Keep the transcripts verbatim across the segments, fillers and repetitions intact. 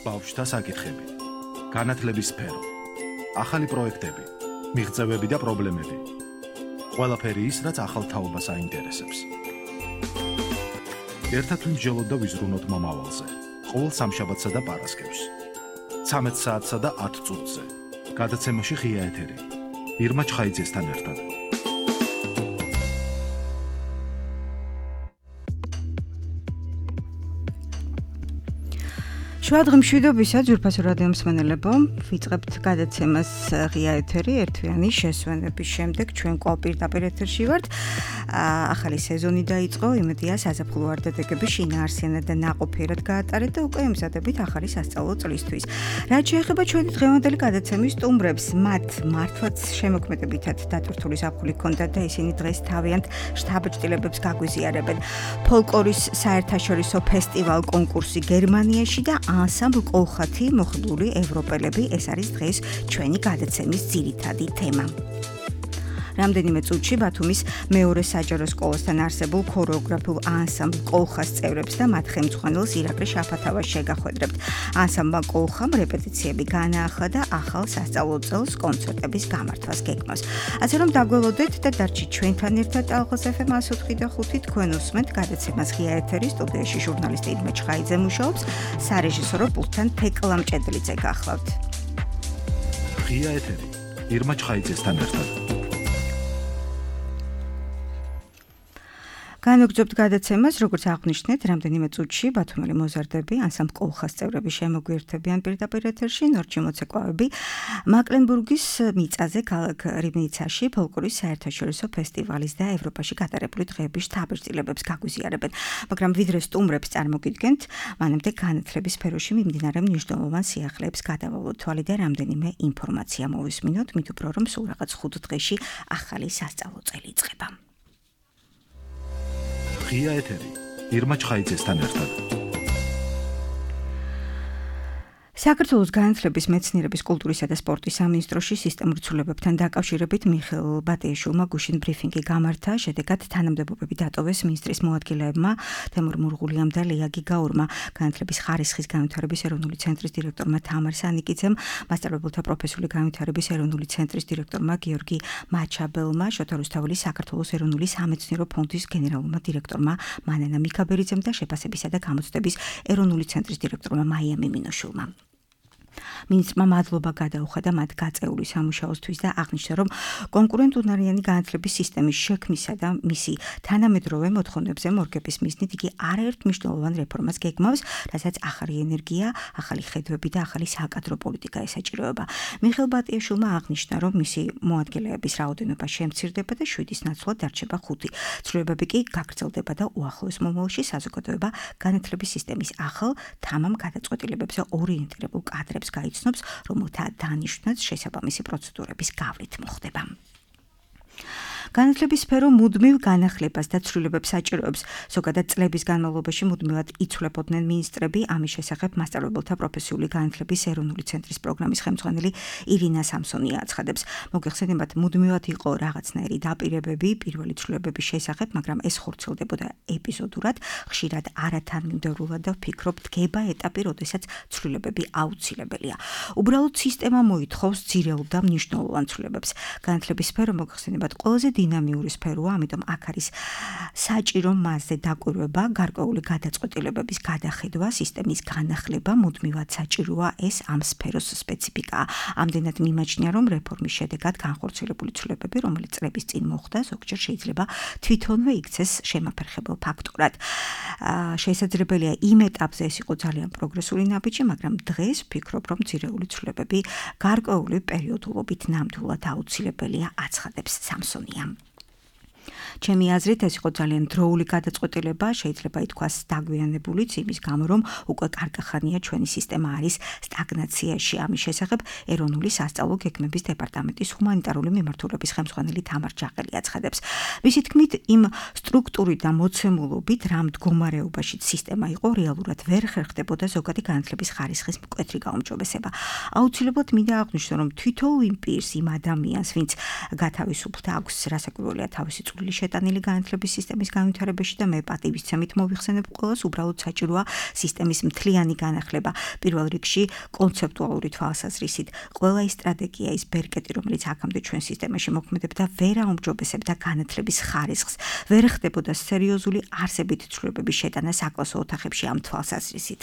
ბავშვთა საკითხები, განათლების სფერო, ახალი პროექტები, მიღწევები და პრობლემები. ყველაფერი ის, რაც ახალ თაობას აინტერესებს. ერთად ვიმსჯელოთ და ვიზრუნოთ მომავალზე. ყოველ სამშაბათსა და პარასკევს. ცამეტ საათსა და ათ წუთზე. გადაცემაში ღია ეთერი. ირმა ჩხაიძესთან ერთად. შუადღე მშვიდობისა ძვირფასო რადიო მსმენელებო, ვიწყებთ გადაცემას ღია ეთერი ერთვიანი შესვენების შემდეგ ჩვენ კვლავ პირდაპირ ეთერში ვართ. ახალი სეზონი დაიწყო, იმედია საზაფხულო ვარდადეგები შინაარსიანად და ნაყოფიერად გაატარეთ და უკვე ემზადებით ახალი სასწავლო წლისთვის. რაც შეეხება ჩვენი დღევანდელი გადაცემის სტუმრებს, მათ მართლაც შემოქმედებითად დატვირთული ზაფხული ჰქონდათ და ისინი დღეს თავიანთ შთაბეჭდილებებს გაგვიზიარებენ. ფოლკლორის საერთაშორისო ფესტივალ კონკურსი გერმანიაში და ანსამბლ კოლხათი მოხდული ევროპელები, ეს არის დღეს ჩვენი გადაცემის ძირითადი თემა. რამდენიმე წუთში ბათუმის მეორე საჯარო სკოლასთან არსებულ ქორეოგრაფიულ ანსამბლ კოლხას წევრებს და მათ ხელმძღვანელს ირაკლი შაფათავას შეგახვედრებთ. ანსამბლ კოლხამ რეპეტიციები განაახლა და ახალ სასწავლო წელს კონცერტების გამართვას გეგმავს. ასე რომ დაგველოდეთ და დარჩით ჩვენთან ერთად ალღას ეფ ემ one oh five და five თქვენ უსმენთ გადაცემას ღია ეთერი, სტუდიაში ჟურნალისტი ირმა ჩხაიძე მუშაობს, სარეჟისორო პულტთან თეკლა მჭედლიძე გახლავთ. ღია ეთერი ირმა ჩხაიძესთან ერთად. განვაგრძობთ გადაცემას, როგორც აღვნიშნეთ, რამდენიმე წუთში ბათუმელი მოზარდები, ანსამბლ კოლხას წევრები შემოგვიერთებიან პირდაპირ ეთერში, ნორჩი მოცეკვავები მაკლენბურგის მიწაზე ქალაქ რიბნიცაში ფოლკლორის საერთაშორისო ფესტივალის და ევროპაში გატარებული დღეების შთაბეჭდილებებს გაგვიზიარებენ. მაგრამ ვიდრე სტუმრებს წარმოგიდგენთ, მანამდე განათლების სფეროში მიმდინარე მნიშვნელოვან სიახლეებს გადავალოთ თვალი და რამდენიმე ინფორმაცია მოვისმინოთ, მით უფრო რომ სულ რაღაც ხუთ დღეში ახალი სასწავლო წელი იწყება. ღია ეთერი ირმა ჩხაიძესთან ერთად. საქართველოს განათლების, მეცნიერების, კულტურისა და სპორტის სამინისტროში სისტემურ ცვლილებებთან დაკავშირებით მიხეილ ბატიაშვილმა გუშინ ბრიფინგი გამართა, შედეგად თანამდებობები დატოვეს მინისტრის მოადგილეებმა თემურ მურღულიამ და ლია გიგაურმა, განათლების ხარისხის განვითარების ეროვნული ცენტრის დირექტორმა თამარ სანიკიძემ, მასწავლებელთა პროფესიული განვითარების ეროვნული ცენტრის დირექტორმა გიორგი მაჩაბელმა, შოთა რუსთაველის საქართველოს ეროვნული სამეცნიერო ფონდის გენერალურმა დირექტორმა მანანა მიქაბერიძემ და შეფასებისა და გამოცდების ეროვნული ცენტრის დირექტორმა მაია მიმინოშვილმა. მინისტრმა მადლობა გადაუხადა მათ გაწეული სამუშაოსთვის და აღნიშნა, რომ კონკურენტუნარიანი განათლების სისტემის შექმნისა და მისი თანამედროვე მოთხოვნებზე მორგების მიზნით იგი არაერთ მნიშვნელოვან რეფორმას გეგმავს, რასაც ახალი ენერგია, ახალი ხედვები და ახალი საკადრო პოლიტიკა ესაჭიროება. მიხეილ ბატიაშვილმა აღნიშნა, რომ მისი მოადგილეების რაოდენობა შემცირდება და შვიდის ნაცვლად დარჩება ხუთი. ცვლილებები კი გაგრძელდება და უახლოეს მომავალში საზოგადოება განათლების სისტემის ახალ თამამ გადაწყვეტილებებზე ორიენტირებულ კადრებს გაიცნობს, რომელთა დანიშვნაც შესაბამისი პროცედურების გავლით მოხდება. განათლების სფერო მუდმივ განახლებას და ცვლილებებს საჭიროებს. ზოგადად წლების განმავლობაში მუდმივად იცვლებოდნენ მინისტრები, ამის შესახებ მასწავლებელთა პროფესიული განათლების ეროვნული ცენტრის პროგრამის ხელმძღვანელი ირინა სამსონია აცხადებს. მოგეხსენებათ, მუდმივად იყო რაღაცნაირი დაპირებები პირველი ცვლილებების შესახებ, მაგრამ ეს ხორციელდებოდა ეპიზოდურად, ხშირად არათანმიმდევრულად და ვფიქრობ, დგება ეტაპი, როდესაც ცვლილებები აუცილებელია. უბრალოდ სისტემა მოითხოვს ძირეულ და მნიშვნელოვან ცვლილებებს. განათლების სფერო მოგეხსენებათ, ყველაზე დინამიური სფეროა, ამიტომ აქ არის საჭირო მასზე დაკვირვება, გარკვეული გადაწყვეტილებების გადახედვა, სისტემის განახლება, მუდმივად საჭიროა ეს ამ სფეროს სპეციფიკაა. ამდენად მიმაჩნია, რომ რეფორმის შედეგად განხორციელებული ცვლილებები, რომელიც წლების წინ მოხდა, ზოგჯერ შეიძლება თვითონვე იქცეს შემაფერხებელ ფაქტორად. შესაძლებელია იმ ეტაპზე ეს იყო ძალიან პროგრესული ნაბიჯი, მაგრამ დღეს ვფიქრობ, რომ ძირეული ცვლილებები გარკვეული პერიოდულობით ნამდვილად აუცილებელია, აცხადებს სამსონია. ჩემი აზრით ეს იყო ძალიან დროული გადაწყვეტილება, შეიძლება ითქვას დაგვიანებულიც იმის გამო, რომ უკვე კარგახანია ჩვენი სისტემა არის სტაგნაციაში. ამის შესახებ ეროვნული სასწავლო გეგმების დეპარტამენტის ჰუმანიტარული მიმართულების ხელმძღვანელი თამარ ჯაყელი აცხადებს. მისი თქმით, იმ სტრუქტურით და მოცემულობით, რა მდგომარეობაში სისტემა იყო, რეალურად ვერ ხერხდებოდა ზოგადი განათლების ხარისხის მკვეთრი გაუმჯობესება. აუცილებლად მინდა აღვნიშნო, რომ თითოეულ იმ პირს, იმ ადამიანს, ვინც გათავისუფლდა აქვს რასაკვირველია თავისი წვლილი შეტანილი განათლების სისტემის განვითარებაში და მე პატივისცემით მოვიხსენებ ყველას, უბრალოდ საჭიროა სისტემის მთლიანი განახლება. პირველ რიგში კონცეპტუალური თვალსაზრისით, ყველა ის სტრატეგია, ის ბერკეტი, რომელიც აქამდე ჩვენ სისტემაში მოქმედებდა, ვერ აუმჯობესებდა განათლების ხარისხს, ვერ ხდებოდა სერიოზული არსებითი ცვლილებების შეტანა საკლასო ოთახებში ამ თვალსაზრისით.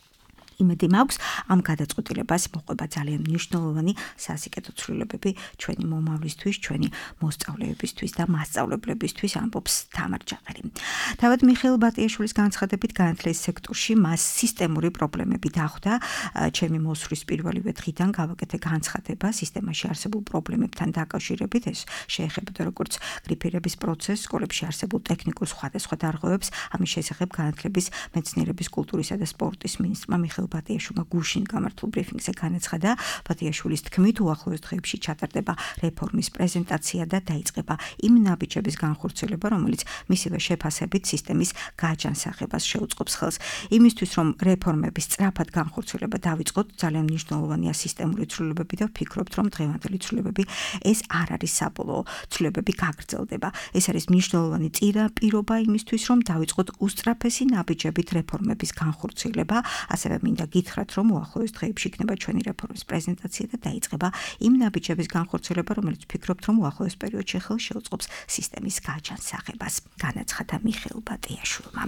იმედი მაქვს, ამ გადაწყვეტილებას მოყვება ძალიან მნიშვნელოვანი სასიკეთო ცვლილებები ჩვენი მომავლისთვის, ჩვენი მოსწავლეებისთვის და მასწავლებლებისთვის, ამბობს თამარ ჯაყელი. თავად მიხეილ ბატიაშვილის განცხადებით, განათლების სექტორში მას სისტემური პრობლემები დახვდა. ჩემი მოსვლის პირველივე დღიდან გავაკეთე განცხადება სისტემაში არსებულ პრობლემებთან დაკავშირებით. ეს შეეხებოდა როგორც გრიფირების პროცესს, სკოლებში არსებულ ტექნიკურ სხვადასხვა დარღვევებს, ამის შესახებ განათლების, მეცნიერების, კულტურისა და სპორტის მინისტრმა მიხეილ ბატიაშვილმა გუშინ გამართულ ბრიფინგზე განაცხადა, ბატიაშვილის თქმით, უახლოეს დღეებში ჩატარდება რეფორმის პრეზენტაცია და დაიწყება იმ ნაბიჯების განხორციელება, რომელიც მისივე შეფასებით სისტემის გაჯანსაღებას შეუწყობს ხელს. იმისთვის, რომ რეფორმების სწრაფად განხორციელება დავიწყოთ, ძალიან მნიშვნელოვანია სისტემური ცვლილებები და ვფიქრობთ, რომ დღევანდელი ცვლილებები ეს არ არის საბოლოო, ცვლილებები გაგრძელდება. ეს არის მნიშვნელოვანი წინა პირობა იმისთვის, რომ დავიწყოთ უსწრაფესი ნაბიჯებით რეფორმების განხორციელება, ასევე მინდა გითხრათ, რომ უახლოეს დღეებში იქნება ჩვენი რეფორმის პრეზენტაცია და დაიწყება იმ ნაბიჯების განხორციელება, რომელიც ვფიქრობთ, რომ უახლოეს პერიოდში ხელს შეუწყობს სისტემის გაჯანსაღებას, განაცხადა მიხეილ ბატიაშვილმა.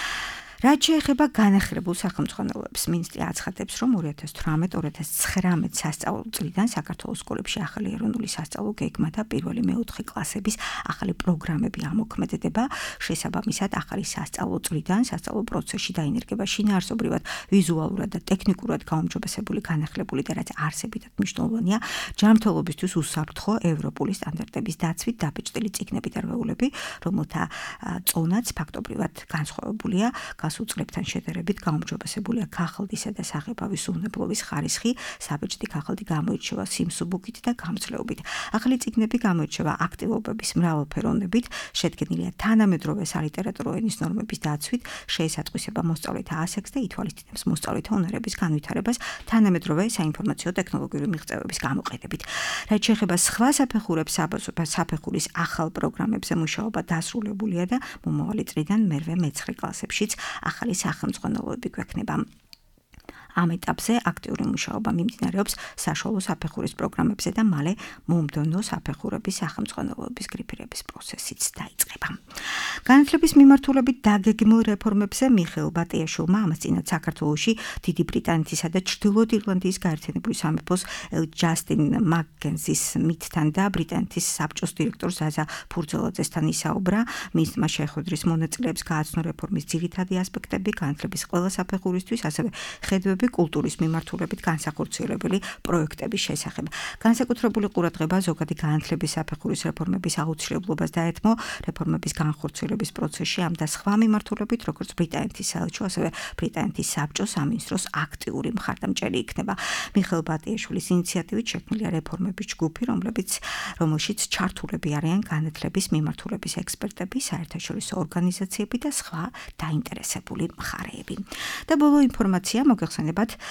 რაც შეეხება განახლებულ სახელმძღვანელოებს, მინისტრი აცხადებს, რომ ორი ათას თვრამეტ ორი ათას ცხრამეტ სასწავლო წლიდან საქართველოს სკოლებში ახალი ეროვნული სასწავლო გეგმა და პირველი მეოთხე კლასების ახალი პროგრამები ამოქმედება. შესაბამისად, ახალი სასწავლო წლიდან სასწავლო პროცესში დაინერგება შინაარსობრივად, ვიზუალურად და ტექნიკურად გაუმჯობესებული განახლებული და რაც არსებითად მნიშვნელოვანია, ჯანმრთელობისთვის უსაფრთხო ევროპული სტანდარტების დაცვით დაბეჭდილი წიგნები და რვეულები, რომელთა წონაც ფაქტობრივად განსხვავებულია. გასუწყლებთან შედარებით გაუმჯობესებულია ქაღალდისა და საღებავის უვნებლობის ხარისხი, საბეჭდი ქაღალდი გამოირჩევა სიმსუბუქით და გამძლეობით. ახალი წიგნები გამოირჩევა აქტივობების მრავალფეროვნებით, შედგენილია თანამედროვე სალიტერატურო ენის ნორმების დაცვით, შეესატყვისება მოსწავლეთა ასაკს და ითვალისწინებს მოსწავლეთა უნარების განვითარებას თანამედროვე საინფორმაციო ტექნოლოგიური მიღწევების გამოყენებით. რაც შეეხება სხვა საფეხურებს, საფეხურის ახალ პროგრამებზე მუშაობა დასრულებულია და მომავალი წლიდან მერვე მეცხრე კლასებშიც ახალი სახელმძღვანელოები გვექნება. ამ ეტაპზე აქტიური მუშაობა მიმდინარეობს საშუალო საფეხურის პროგრამებზე და მალე მომდევნო საფეხურების სახელმძღვანელოების გრიფირების პროცესიც დაიწყება. განათლების მიმართულებით დაგეგმილ რეფორმებზე მიხეილ ბატიაშვილმა ამასწინათ საქართველოში დიდი ბრიტანეთისა და ჩრდილოეთ ირლანდიის გაერთიანებული სამეფოს ჯასტინ მაკკენზის მითთან და ბრიტანეთის საბჭოს დირექტორ ზაზა ფურძელაძესთან ისაუბრა. მისმა შეხვედრის მონაწილეებს გააცნო რეფორმის ძირითადი ასპექტები განათლების ყველა საფეხურისთვის, ასევე ხედვები კულტურის მიმართულებით განსახორციელებელი პროექტების შესახებ. განსაკუთრებული ყურადღება ზოგადი განათლების საფეხურის რეფორმების აუცილებლობას დაეთმო რეფორმების განხორციელების პროცესში ამ და სხვა მიმართულებით, როგორც ბრიტანეთის საელჩო, ასევე ბრიტანეთის საბჭოს სამინისტროს აქტიური მხარდამჭერი იქნება. მიხეილ ბატიაშვილის ინიციატივით შექმნილია რეფორმების ჯგუფი, რომლებიც რომელშიც ჩართულები არიან განათლების მიმართულების ექსპერტები, საერთაშორისო ორგანიზაციები და სხვა დაინტერესებული მხარეები. და ბოლო ინფორმაცია მოგეხსენებათ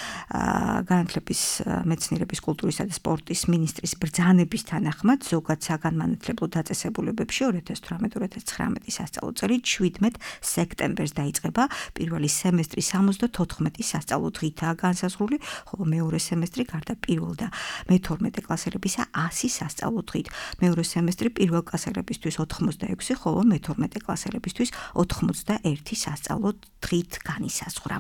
განათლების, მეცნიერების, კულტურისა და სპორტის მინისტრის ბრძანების თანახმად ზოგად საგანმანათლებლო დაწესებულებებში ორი ათას თვრამეტ ორი ათას ცხრამეტი სასწავლო წელი შვიდმეტ სექტემბერს დაიწყება. პირველი სემესტრი სამოცდათოთხმეტი სასწავლო დღითაა განსაზღვრული, ხოლო მეორე სემესტრი გარდა პირველ და მეთორმეტე კლასელებისა ასი სასწავლო დღით. მეორე სემესტრი პირველ კლასელებისთვის ოთხმოცდაექვსი, ხოლო მეთორმეტე კლასელებისთვის ოთხმოცდაერთი სასწავლო დღით განისაზღვრა.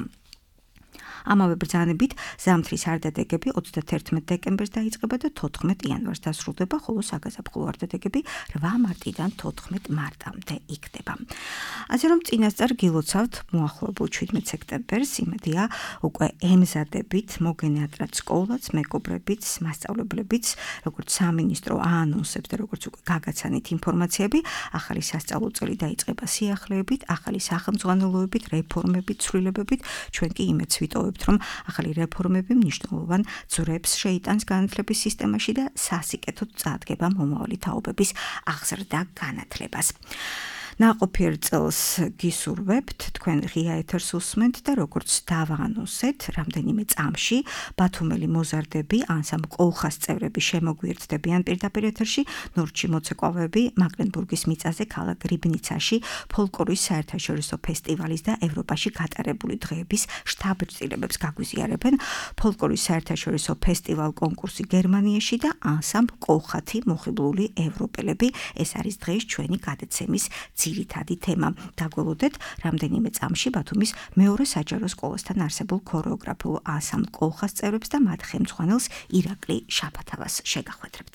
ამავე ბრძანებით ზამთრის არდადეგები ოცდათერთმეტ დეკემბერს დაიწყება და თოთხმეტ იანვარს დასრულდება, ხოლო საგაზაფხულო არდადეგები რვა მარტიდან თოთხმეტ მარტამდე იქნება. ასე რომ წინასწარ გილოცავთ მოახლოებულ შვიდმეტ სექტემბერს, იმედია უკვე ემზადებით მოგენატრათ სკოლაც, მეგობრებიც, მასწავლებლებიც, როგორც სამინისტრო აანონსებს და როგორც უკვე გაგაცანით ინფორმაციები, ახალი სასწავლო წელი დაიწყება სიახლეებით, ახალი სახელმძღვანელოებით, რეფორმებით, ცვლილებებით, ჩვენ კი იმედს ვიტოვებთ, რომ ახალი რეფორმები მნიშვნელოვან ძვრებს შეიტანს განათლების სისტემაში და სასიკეთოდ წარდგება მომავალი თაობების აღზრდა განათლებას. ნაყოფიერ წელს გისურვებთ, თქვენ ღია ეთერს უსმენთ და როგორც დავანონსეთ, რამდენიმე წამში ბათუმელი მოზარდები, ანსამბლ კოლხას წევრები შემოგვიერთდებიან პირდაპირ ეთერში, ნორჩი მოცეკვავები მაკლენბურგის მიწაზე ქალაქ რიბნიცაში ფოლკლორის საერთაშორისო ფესტივალის და ევროპაში გატარებული დღეების შთაბეჭდილებებს გაგვიზიარებენ. ფოლკლორის საერთაშორისო ფესტივალ კონკურსი გერმანიაში და ანსამბლ კოლხათი მოხიბლული ევროპელები. ეს არის დღეს ჩვენი გადაცემის ძირითადი თემა. დაგველოდეთ, რამდენიმე წამში ბათუმის მეორე საჯარო სკოლასთან არსებულ ქორეოგრაფიულ ანსამბლ კოლხას წევრებს და მათ ხელმძღვანელს ირაკლი შაფათავას შეგახვედრებთ.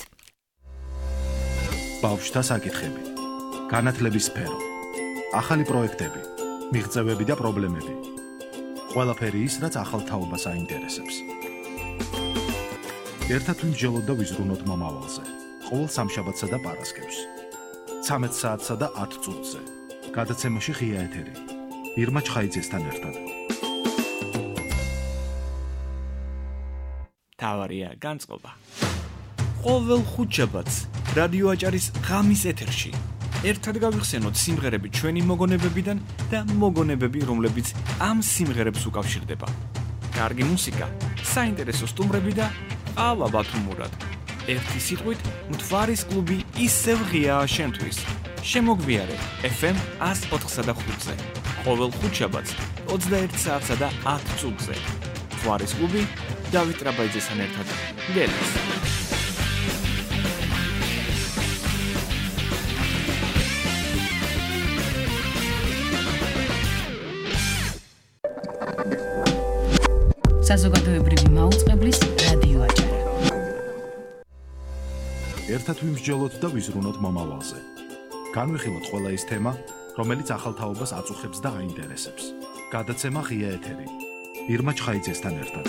ბავშვთა საკითხები, განათლების სფერო, ახალი პროექტები, მიღწევები და პრობლემები. ყველაფერი ის, რაც ახალ თაობას აინტერესებს. ერთად ვიმსჯელოთ და ვიზრუნოთ მომავალზე. ყოველ სამშაბათსა და პარასკევს. ცამეტ საათსა და ათ წუთზე. გადაცემაში ღია ეთერი. ირმა ჩხაიძესთან ერთად. თავარია განწყობა. ყოველ ხუთშაბათს რადიო აჭარის ღამის ეთერში ერთად გავიხსენოთ სიმღერები ჩვენი მოგონებებიდან და მოგონებები, რომლებიც ამ სიმღერებს უკავშირდება. კარგი მუსიკა, საინტერესო სტუმრები და ყავა ბათუმურად. ერთი სიტყვით, მთვარის კლუბი ისევ ღიაა შენთვის. შემოგვიარე ეფ ემ εκατს ოთხსა და ხუთზე. ყოველ ხუთშაბათს ოცდაერთ საათსა და ათ წუთზე. მთვარის კლუბი დავით რაბაიძესთან ერთად. გელს. საზოგადოებრივი მაუწყებლის რადიო აჭარა. ერთად ვიმსჯელოთ და ვიზრუნოთ მომავალზე. განვიხილოთ ყველა ის თემა, რომელიც ახალ თაობას აწუხებს და აინტერესებს. გადაცემა ღია ეთერი. ირმა ჩხაიძესთან ერთად.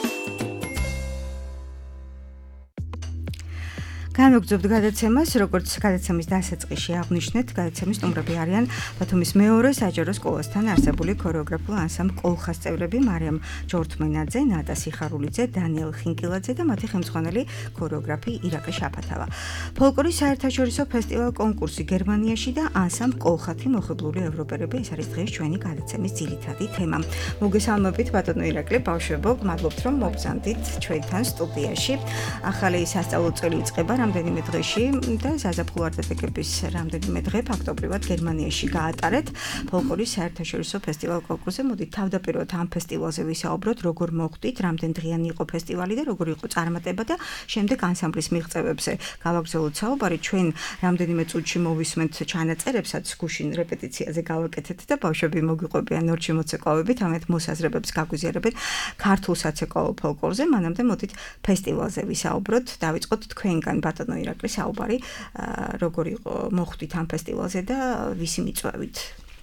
განვაგრძობთ გადაცემას, როგორც გადაცემის დასაწყისში აღვნიშნეთ, გადაცემის სტუმრები არიან ბათუმის მეორე საჯარო სკოლასთან არსებული ქორეოგრაფიულ ანსამბლ კოლხას წევრები მარიამ ჯორთმენაძე, ნატა სიხარულიძე, დანიელ ხინკილაძე და მათი ხელმძღვანელი ქორეოგრაფი ირაკლი შაფათავა. ფოლკლორის საერთაშორისო ფესტივალ კონკურსი გერმანიაში და ანსამბლ კოლხათი მოხიბლული ევროპელები, ეს არის დღეს ჩვენი გადაცემის ძირითადი თემა. მოგესალმებით ბატონო ირაკლი, ბავშვებო, მადლობთ რომ მოგზანდით ჩვენთან სტუდიაში. ახალი სასწავლო წელი იწყება რამდენიმე დღეში და საზაფხულო არტефекების რამდენიმე დღე ფაქტობრივად გერმანიაში გაატარეთ ფოლკლორის საერთაშორისო ფესტივალ კონკურსზე. მოდით თავდაპირველად ამ ფესტივალზე ვისაუბროთ, როგორ მოხდით, რამდენ დღიანი იყო ფესტივალი და როგორ იყო წარმატება და შემდეგ ანსამბლის მიღწევებზე გავაგრძელოთ საუბარი. ჩვენ რამდენიმე წუთში მოვისმენთ ჩანაწერებსაც, გუშინ რეპეტიციაზე გავაკეთეთ და ბავშვები მოგვიყვებიან ნორჩი მოცეკვავებით, ამეთ მოსაზრებებს გაგვიზიარებენ ქართულ საცეკვაო ფოლკლორზე. მანამდე მოდით ფესტივალზე ვისაუბროთ. დავიწყოთ თქვენგან ბატონო ირაკლი საუბარი, როგორ იყო მოხდით ამ ფესტივალზე და ვისი მიწვევით.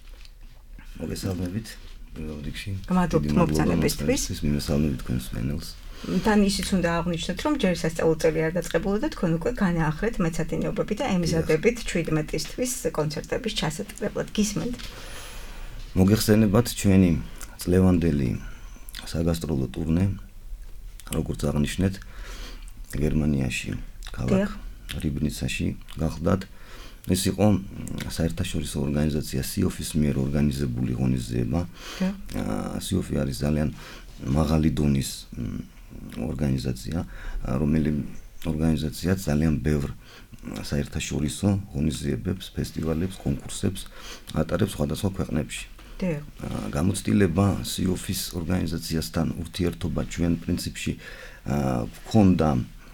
მოგესალმებით, რიგში. გმადლობთ მოგზაურობისთვის. მივესალმებით თქვენს მენელს. თან ისიც უნდა აღვნიშნოთ, რომ ჯერ სასწავლო წელი არ დაწყებულა და თქვენ უკვე განაახლეთ მეცადინეობები და ემზადებით შვიდმეტისთვის კონცერტების ჩასატარებლად. გისმენთ. მოგეხსენებათ ჩვენი წლევანდელი საგასტროლო ტურნე, როგორც აღნიშნეთ, გერმანიაში ქალაქ რიბნიცაში გახდათ. ეს იყო საერთაშორისო ორგანიზაცია სიოფის მიერ ორგანიზებული ღონისძიება. სიოფი არის ძალიან მაღალი დონის ორგანიზაცია, რომელიც ორგანიზაციაც ძალიან ბევრ საერთაშორისო ღონისძიებებს, ფესტივალებს, კონკურსებს ატარებს სხვადასხვა ქვეყნებში. გამოცდილება სიოფის ორგანიზაციასთან ურთიერთობა ჩვენ პრინციპში გქონდა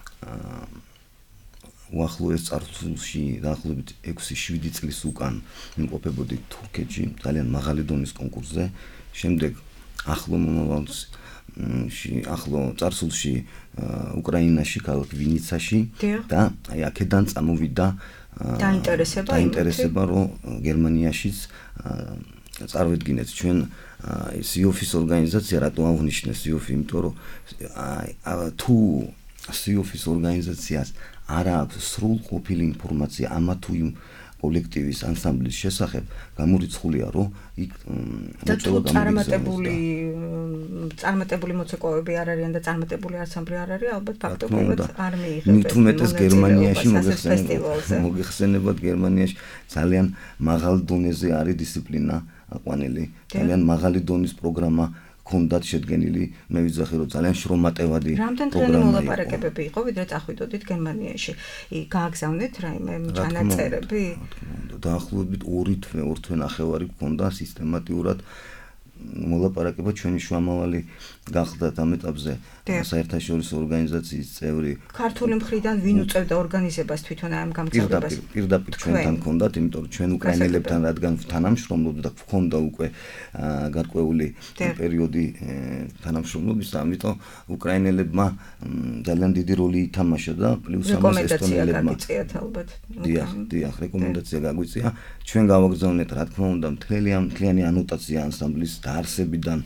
უახლოეს წარსულში, დაახლოებით ექვსი შვიდი წლის უკან იმყოფებოდით თურქეთში, ძალიან მაღალი დონის კონკურსზე. შემდეგ ახლო მომავალში, ახლო წარსულში უკრაინაში, ქალაქ ვინიცაში და აი აქედან წამოვიდა დაინტერესება, დაინტერესება, რომ გერმანიაშიც წარვედგინეთ ჩვენ სიოფის ორგანიზაცია. რატო აღვნიშნე სიოფი? იმიტომ რომ თუ სიოფის ორგანიზაციას არ აქვს სრულყოფილი ინფორმაცია ამა თუ იმ კოლექტივის ანსამბლის შესახებ გამორიცხულია, რომ იქ მოწვევა წარმატებული წარმატებული მოცეკვავები არ არიან და წარმატებული ანსამბლი არ არის, ალბათ ფაქტობრივად არ მიიღებენ. თუმეტეს გერმანიაში მოგეხსენებათ გერმანიაში ძალიან მაღალ დონეზე არის დისციპლინა აყვანილი, ძალიან მაღალი დონის პროგრამა ჰქონდათ შედგენილი, მე ვიძახი რომ ძალიან შრომატევადი რამდენ დღიანი მოლაპარაკებები იყო, ვიდრე წახვიდოდით გერმანიაში. გააგზავნეთ რაიმე ჩანაწერები? დაახლოებით ორი თვე, ორ თვე ნახევარი ჰქონდა სისტემატიურად მოლაპარაკება ჩვენი შუამავალი გახდა ამ ეტაპზე საერთაშორისო ორგანიზაციის წევრი. ქართული მხრიდან ვინ უწევდა ორგანიზებას თვითონ ამ გამგზავრებას? პირდაპირ ჩვენთან ჰქონდათ, იმიტომ რომ ჩვენ უკრაინელებთან რადგან თანამშრომლობთ და ჰქონდა უკვე გარკვეული პერიოდი თანამშრომლობის, ამიტომ უკრაინელებმა ძალიან დიდი როლი ითამაშა და პლუს ამას ესტონელებმა. გაგიწიათ ალბათ. დიახ, დიახ, რეკომენდაცია გაგვიწია. ჩვენ გავაგზავნეთ, რა თქმა უნდა, მთელი ამ მთლიანი ანოტაცია ანსამბლის დაარსებიდან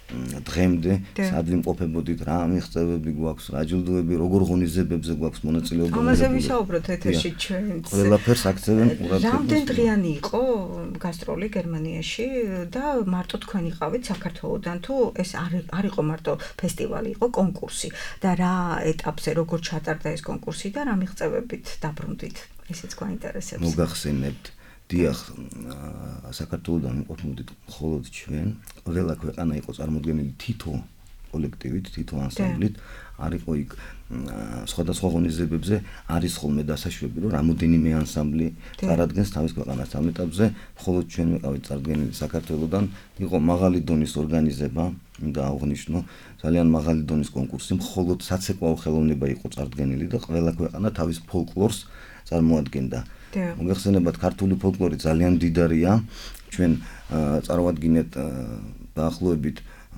დღემდე სად ვიმყოფებოდით, რა მიღწევები გვაქვს, რა ჯილდოები, როგორ ღონისძიებებზე გვაქვს მონაწილეობა. ამაზე ვისაუბროთ ეთერში ჩვენც. ყველაფერს აქცევენ ყურადღებას. რამდენ დღიანი იყო გასტროლი გერმანიაში და მარტო თქვენ იყავით საქართველოსდან თუ ეს არ იყო მარტო ფესტივალი, იყო კონკურსი და რა ეტაპზე როგორ ჩატარდა ეს კონკურსი და რა მიღწევებით დაბრუნდით? ესეც გვაინტერესებს. მოგახსენებთ დიახ, საქართველოსდან ვიმყოფებოდით მხოლოდ ჩვენ, ყველა ქვეყანა იყო წარმოდგენილი თითო კოლექტივით, თითო ანსამბლით, არ იყო იქ სხვადასხვა ღონისძიებებზე არის ხოლმე დასაშვები, რომ რამოდენიმე ანსამბლი წარადგენს თავის ქვეყანას ამ ეტაპზე, მხოლოდ ჩვენ ვიყავით წარდგენილი საქართველოსდან, იყო მაღალი დონის ორგანიზება, მინდა აღვნიშნო, ძალიან მაღალი დონის კონკურსი, მხოლოდ საცეკვაო ხელოვნება იყო წარდგენილი და ყველა ქვეყანა თავის ფოლკლორს წარმოადგენდა. მოგეხსენებათ, ქართული ფოლკლორი ძალიან მდიდარია, ჩვენ წარვადგინეთ დაახლოებით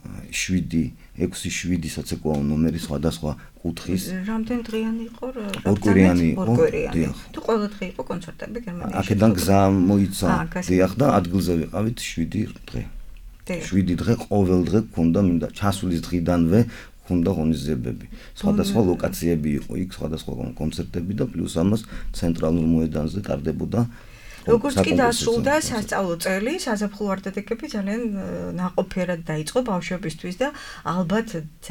შვიდი, ექვსი შვიდი საცეკვაო ნომერი სხვადასხვა კუთხის. რამდენ დღიანი იყო? ორკვირიანი იყო. დიახ. თუ ყველა დღე იყო კონცერტები გერმანიაში. აქედან გზა მოიცა, დიახ და ადგილზე ვიყავით შვიდი დღე. შვიდი დღე, ყოველ დღე გქონდა მინდა ჩასვლის დღიდანვე ჰქონდა ღონისძიებები. სხვადასხვა ლოკაციები იყო იქ, სხვადასხვა კონცერტები და პლუს ამას ცენტრალურ მოედანზე ტარდებოდა. როგორც კი დასრულდა სასწავლო წელი, საზაფხულო ვარდადეგები ძალიან ნაყოფიერად დაიწყო ბავშვებისთვის და ალბათ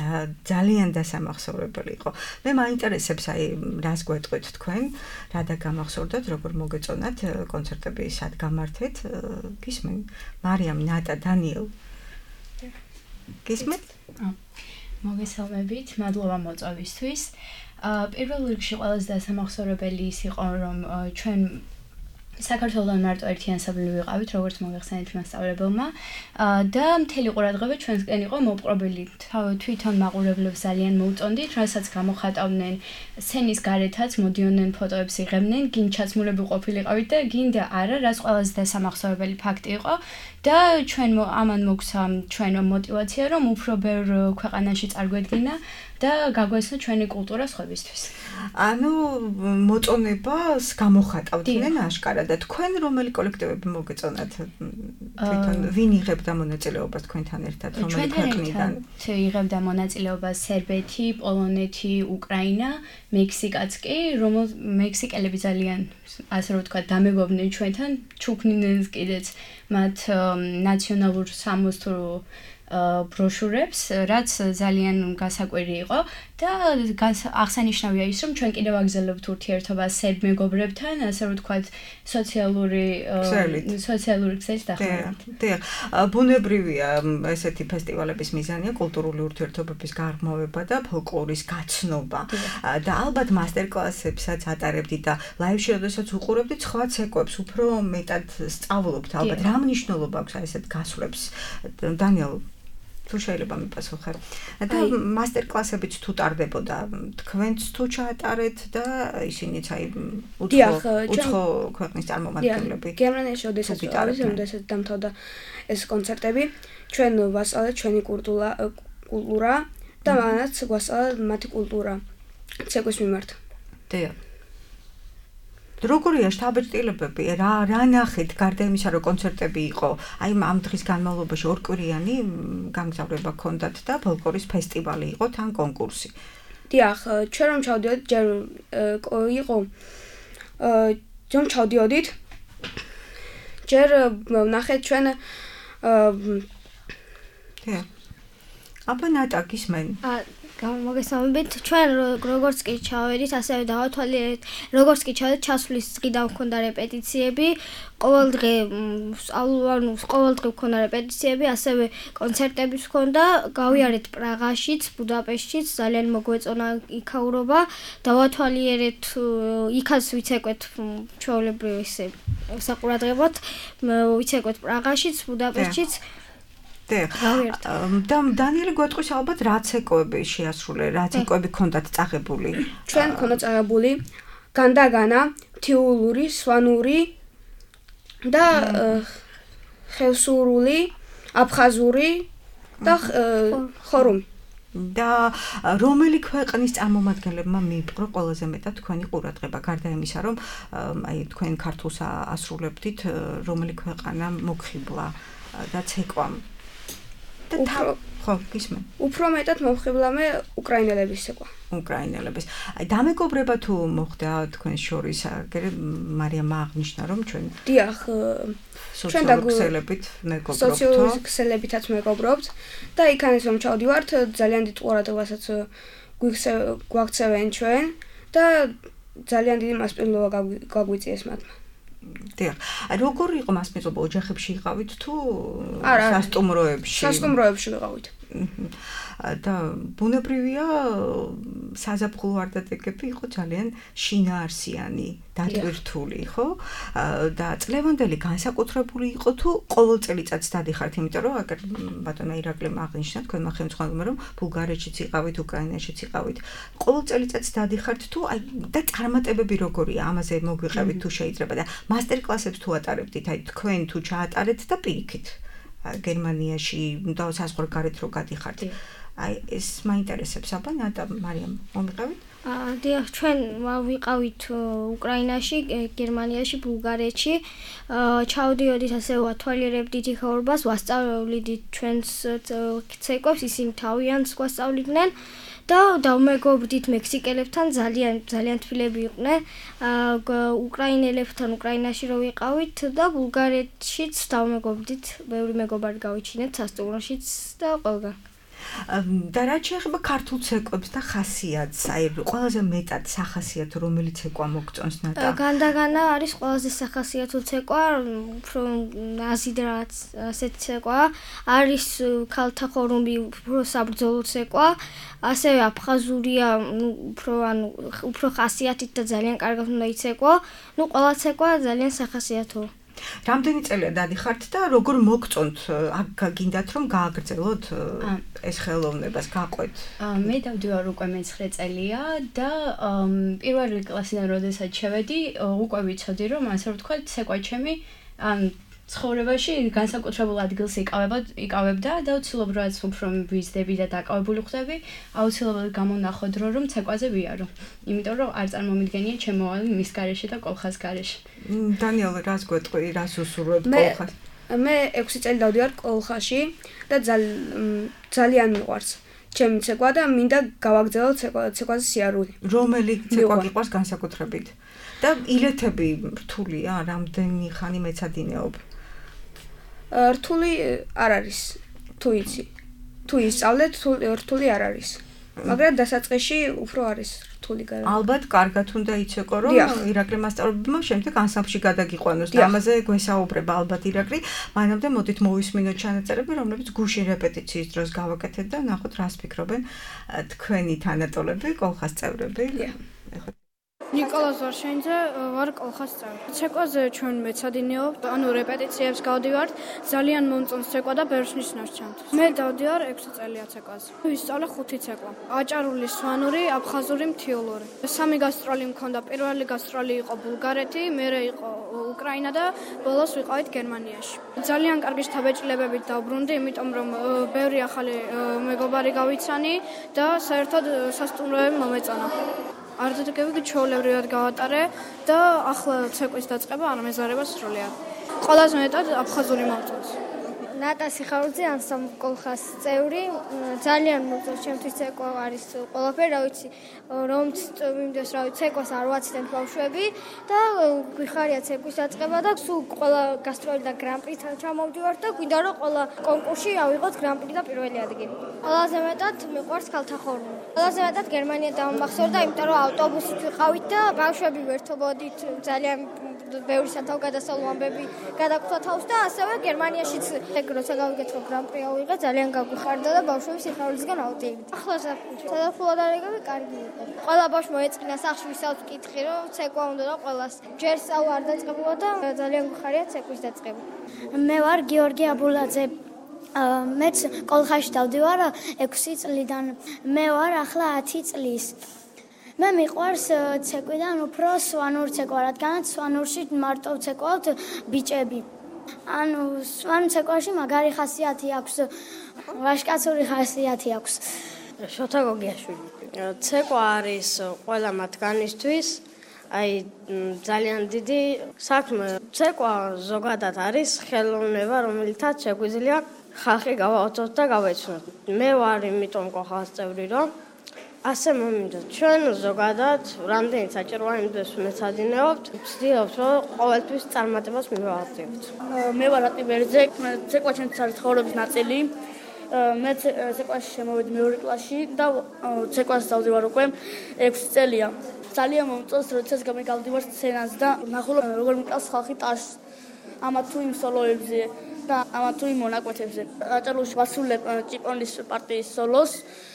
ძალიან დასამახსოვრებელი იყო. მე მაინტერესებს აი რას გვეტყვით თქვენ, რა და გამახსოვდათ, როგორ მოგეწონათ კონცერტები, სად გამართეთ? გისმენ? მარიამ, ნატა, დანიელ. გისმენთ? მოგესალმებით, მადლობა მოწვევისთვის. პირველ რიგში ყველაზე დასამახსოვრებელი ის იყო, რომ ჩვენ საქართველოსთან მარტო ერთი ანსამბლი ვიყავით, როგორც მოგეხსენეთ მასწავლებელმა და მთელი ყურადღება ჩვენსკენ იყო მოპყრობილი. თვითონ მაყურებლებს ძალიან მოუწონდით, რასაც გამოხატავდნენ სცენის გარეთაც, მოდიოდნენ ფოტოებს იღებდნენ, გინ ჩაცმულები ყოფილიყავით და გინდა არა, რაც ყველაზე დასამახსოვრებელი ფაქტი იყო და ჩვენ ამან მოგვცა ჩვენ мотиваცია, რომ უფრო ბევრ ქვეყანაში წარგვედგინა და გაგვესნა ჩვენი კულტურა სხვებისთვის. ანუ მოწონებას გამოხატავდნენ აშკარად და თქვენ რომელი კოლექტივები მოგეწონათ? თვითონ ვინ იღებდა მონაწილეობას თქვენთან ერთად, რომელი ქვეყნიდან? ჩვენ იღებდა მონაწილეობას სერბეთი, პოლონეთი, უკრაინა, მექსიკაც კი, რომელ მექსიკელები ძალიან ასე რომ ვთქვა დამეგობრდნენ ჩვენთან, ჩუქნიდნენ კიდეც მათ ნაციონალურ სამოსთურ ბროშურებს, რაც ძალიან გასაკვირი იყო და აღსანიშნავია ის, რომ ჩვენ კიდევ აგზელებთ ურთიერთობას სერბ მეგობრებთან, ასე რომ ვთქვათ, სოციალური სოციალური გზით დაახლოებით. დიახ, ბუნებრივია ესეთი ფესტივალების მიზანია კულტურული ურთიერთობების გაღრმავება და ფოლკლორის გაცნობა. და ალბათ მასტერკლასებსაც ატარებდით და ლაივში როდესაც უყურებდით, სხვა ცეკვებს უფრო მეტად სწავლობთ, ალბათ რა მნიშვნელობა აქვს აი ესეთ გასვლებს? დანიელ, თუ შეიძლება მიპასუხე. და მასტერკლასებიც თუ ტარდებოდა, თქვენც თუ ჩაატარეთ და ისინიც აი უცხო ქვეყნის წარმომადგენლები. გერმანიაში როდესაც ვიყავით, როდესაც დამთავრდა ეს კონცერტები, ჩვენ ვასწავლეთ ჩვენი კულტურა კულტურა და მანაც გვასწავლეთ მათი კულტურა ცეკვის მიმართ. დიახ. როგორია შთაბეჭდილებები? რა რა ნახეთ გარდა იმისა, რომ კონცერტები იყო? აი ამ დღის განმავლობაში ორკვირიანი გამგზავრება ჰქონდათ და ფოლკლორის ფესტივალი იყო, თან კონკურსი. დიახ, ჩვენ რომ ჩავდიოდით, ჯერ იყო რომ ჩავდიოდით ჯერ ნახეთ ჩვენ აბა ნატა გისმენ გამოგესალმებით ჩვენ როგორც კი ჩავედით ასევე დავათვალიერეთ როგორც კი ჩავედით ჩასვლის დღიდან მქონდა რეპეტიციები ყოველ დღე ანუ ყოველ დღე მქონდა რეპეტიციები ასევე კონცერტებიც მქონდა გავიარეთ პრაღაშიც ბუდაპეშტშიც ძალიან მოგვეწონა იქაურობა დავათვალიერეთ იქაც ვიცეკვეთ ჩვეულებრივ ესე საყურადღებოდ ვიცეკვეთ პრაღაშიც ბუდაპეშტშიც და დანიელი გვეტყვის ალბათ რა ცეკვები შეასრულე, რა ცეკვები ქონდათ წაღებული? ჩვენ ქონდა წაღებული განდაგანა, თიულური, სვანური და ხევსურული, აფხაზური და ხორუმი. და რომელი ქვეყნის წარმომადგენლებმა მიიპყრო ყველაზე მეტად თქვენი ყურადღება გარდა იმისა, რომ აი თქვენ ქართულს ასრულებდით, რომელი ქვეყანა მოგხიბლა და ცეკვამ? უფრო ხო, გისმენ. უფრო მეტად მომხიბლა მე უკრაინელების ცეკვა. უკრაინელების. აი დამეგობრება თუ მოხდა თქვენ შორის, აგერ მარიამმა აღნიშნა, რომ ჩვენ დიახ, ჩვენ დაგხსელებით მეგობრობთ. სოციალური ქსელებითაც მეგობრობთ და იქანეს რომ ჩავდივართ, ძალიან დიდ ყურადღებასაც გვაქცევენ ჩვენ და ძალიან დიდი მასპინძლობა გაგვიწიეს მათმა. დიახ. აი როგორი იყო მასპინძლობა ოჯახებში იყავით თუ სასტუმროებში? სასტუმროებში ვიყავით. და ბუნებრივია საზაფხულო ვარდატეკები იყო ძალიან შინაარსიანი, დატვირთული, ხო? და წლევანდელი განსაკუთრებული იყო თუ ყოველ წელიწადს დადიხართ, იმიტომ რომ აგერ ბატონო ირაკლიმ აღნიშნა თქვენმა ხელმძღვანელმა რომ ბულგარეთშიც იყავით, უკრაინაშიც იყავით. ყოველ წელიწადს დადიხართ თუ აი და წარმატებები როგორია? ამაზე მოგვიყევით თუ შეიძლება და მასტერკლასებს თუ ატარებდით, აი თქვენ თუ ჩაატარეთ და პირიქით. გერმანიაში და საზღვარგარეთ რო გადიხართ. აი ეს მაინტერესებს აბა ნატა მარიამ მომიყავით? აა დიახ ჩვენ ვიყავით უკრაინაში, გერმანიაში, ბულგარეთში. აა ჩავდიოდით ასე ვათვალიერებდით იქაურობას, ვასწავლიდით ჩვენს ცეკვებს, ისინი თავიანს გვასწავლიდნენ. და დავმეგობრდით მექსიკელებთან ძალიან ძალიან თბილები იყვნენ. აა უკრაინელებთან უკრაინაში რო ვიყავით და ბულგარეთშიც დავმეგობრდით, ბევრი მეგობარი გავიჩინეთ სასტუმროშიც და ყველგან. და რაც შეეხება ქართულ ცეკვებს და ხასიათს, აი ყველაზე მეტად სახასიათო რომელი ცეკვა მოგწონს ნატა? განდაგანა არის ყველაზე სახასიათო ცეკვა, უფრო აზიდრაც ასეთ ცეკვა, არის ქალთა ხორუმი, უფრო საბრძოლო ცეკვა, ასევე აფხაზურია, უფრო ანუ უფრო ხასიათით და ძალიან კარგად უნდა იცეკვო. ნუ ყველა ცეკვა ძალიან სახასიათოა. რამდენი წელია დადიხართ და როგორ მოგწონთ? აქ გინდათ რომ გააგრძელოთ ეს ხელოვნებას, გაყვეთ? მე დავდივარ უკვე მეცხრე წელია და პირველი კლასიდან როდესაც შევედი, უკვე ვიცოდი რომ ასე ვთქვათ, ცეკვა ჩემი ან ცხოვრებაში განსაკუთრებულ ადგილს იკავებდა და აუცილებლად უფრო ვიზდები და დაკავებული ხდები, აუცილებლად გამონახო დრო რომ ცეკვაზე ვიარო. იმიტომ რომ არ წარმომიდგენია ჩემოვალი მის გარეშე და კოლხას გარეშე. დანიელ, რას გვეტყვი, რას უსურვებ კოლხას? მე ექვსი წელი დავდივარ კოლხაში და ძალიან მიყვარს ჩემი ცეკვა და მინდა გავაგრძელო ცეკვაზე სიარული. რომელი ცეკვა გიყვარს განსაკუთრებით? და ილეთები რთულია, რამდენი ხანი მეცადინეობ? რთული არ არის, თუ იცი. თუ ისწავლეთ, რთული არ არის. მაგრამ დასაწყისში უფრო არის რთული გარემო. ალბათ კარგად უნდა იცეკო, რომ ირაკლი მასწავლებელმა შემდეგ ანსამბლში გადაგიყვანოს და ამაზე გვესაუბრება ალბათ ირაკლი. მანამდე მოდით მოვისმინოთ ჩანაწერები, რომლებიც გუშინ რეპეტიციის დროს გავაკეთეთ და ნახოთ რას ფიქრობენ თქვენი თანატოლები, კოლხას წევრები. ნიკოლას ვარშენიძე ვარ კოლხას წევრი. ცეკვაზე ჩვენ მეცადინეობთ, ანუ რეპეტიციებს გავდივართ, ძალიან მომწონს ცეკვა და ბევრს ნიშნავს ჩემთვის. მე დავდივარ ექვსი წელია ცეკვაზე. ვისწავლე ხუთი ცეკვა. აჭარული, სვანური, აფხაზური, მთიულური. სამი გასტროლი მქონდა. პირველი გასტროლი იყო ბულგარეთი, მერე იყო უკრაინა და ბოლოს ვიყავით გერმანიაში. ძალიან კარგი შთაბეჭდილებებით დავბრუნდი, იმიტომ რომ ბევრი ახალი მეგობარი გავიცანი და საერთოდ სასტუმროები მომეწონა. არდადეგები ჩვეულებრივად გავატარე და ახლა ცეკვის დაწყება არ მეზარება სრულიად. ყველაზე მეტად აფხაზური მომწონს. ნატა სიხარულძე ანსამბლ კოლხას წევრი. ძალიან მოწონს ჩემთვის ცეკვა არის ყველაფერი, რა ვიცი, რომც მინდოს, რა ვიცი, ცეკვას არ ვაცდენ ბავშვები და გვიხარია ცეკვის დაწყება და სულ ყველა გასტროლი და გრან-პრით ჩამოვდივართ და გვინდა რომ ყველა კონკურსში ავიღოთ გრან-პრი და პირველი ადგილი. ყველაზე მეტად მიყვარს ქალთა ხორუმი. ყველაზე მეტად გერმანია დამახსოვრდა, იმიტომ რომ ავტობუსით ვიყავით და ბავშვები ვერთობოდით, ძალიან ბევრი სათავგადასავლო ამბები გადაგვხვდა თავს და ასევე გერმანიაშიც როცა გავიგეთ რომ გრან-პრი ავიღე, ძალიან გაგვიხარდა და ბავშვები სიხარულისგან ავდივით. ახლა საფუძვლად არ იგავი, კარგი იყო. ყველა ბავშვი მოეწყინა სახლში, ვისაც ვკითხი რომ ცეკვა უნდა და ყველას ჯერ სწავლა არ დაწყებულა და ძალიან გვიხარია ცეკვის დაწყება. მე ვარ გიორგი აბულაძე. მეც კოლხაში დავდივარ ექვსი წლიდან. მე ვარ ახლა ათი წლის. მე მიყვარს ცეკვიდან უფრო სვანური ცეკვა, რადგანაც სვანურში მარტო ცეკვავთ ბიჭები. ანუ სვანურ ცეკვაში მაგარი ხასიათი აქვს, ვაჟკაცური ხასიათი აქვს. შოთა გოგიაშვილი. ცეკვა არის ყველა მათგანისთვის აი ძალიან დიდი საქმე. ცეკვა ზოგადად არის ხელოვნება, რომელთაც შეგვიძლია ხალხი გავაოცოთ და გავეცნოთ. მე ვარ იმიტომ კოლხას წევრი, რომ ასე მომინდა. ჩვენ ზოგადად რამდენი საჭიროა იმდეს მეცადინეობთ, ვცდილობთ, რომ ყოველთვის წარმატებას მივაღწიოთ. მე ვარ ატიბერძე, ცეკვა ჩემთვის არის ცხოვრების ნაწილი. მე ცეკვაში შემოვედი მეორე კლასში და ცეკვას დავდივარ უკვე ექვსი წელია. ძალიან მომწონს, როდესაც გამიგავდივარ სცენას და ნახულობ როგორ მიყავს ხალხი ტაშს ამა თუ იმ სოლოებზე და ამა თუ იმ მონაკვეთებზე. აჭარაში ვასრულებ ჭიპონის პარტიის სოლოს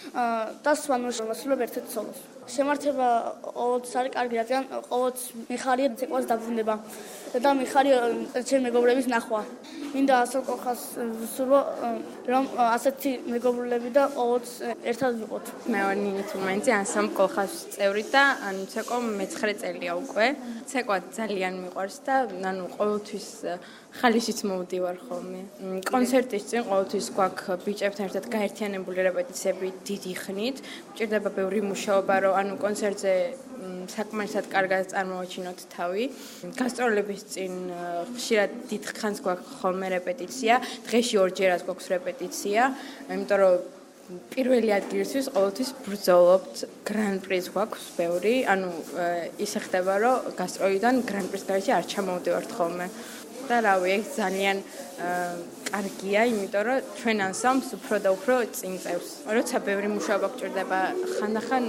და სვანურში ვასრულებ ერთ-ერთ სოლოს. შემართება ყოველთვის არის კარგი, რადგან ყოველთვის მიხარია ცეკვას დაბრუნება და მიხარია ჩემი მეგობრების ნახვა. მინდა ასე კოლხას ვსურვო, რომ ასეთი მეგობრები და ყოველთვის ერთად ვიყოთ. მე ვარ ნინი თუმანიძე, ანსამბლ კოლხას წევრი და ანუ ცეკვა მეცხრე წელია უკვე. ცეკვა ძალიან მიყვარს და ანუ ყოველთვის ხალისით მოვდივარ ხოლმე. კონცერტის წინ ყოველთვის გვაქვს ბიჭებთან ერთად გაერთიანებული რეპეტიციები დიდი ხნით. მჭირდება ბევრი მუშაობა, რომ ანუ კონცერტზე საკმარისად კარგად წარმოვაჩინოთ თავი. გასტროლების წინ ხშირად დიდ ხანს გვაქვს ხოლმე რეპეტიცია. დღეში ორჯერაც გვაქვს რეპეტიცია, იმიტომ რომ პირველი ადგილისთვის ყოველთვის ბრძოლობთ, გრან-პრის გვაქვს ბევრი, ანუ ისე ხდება, რომ გასტროლიდან გრან-პრის გარეშე არ ჩამოვდივართ ხოლმე. და რავი, ეს ძალიან კარგია, იმიტომ რომ ჩვენ ანსამბლს უფრო და უფრო წინ წევს. როცა ბევრი მუშაობა გჭირდება, ხანდახან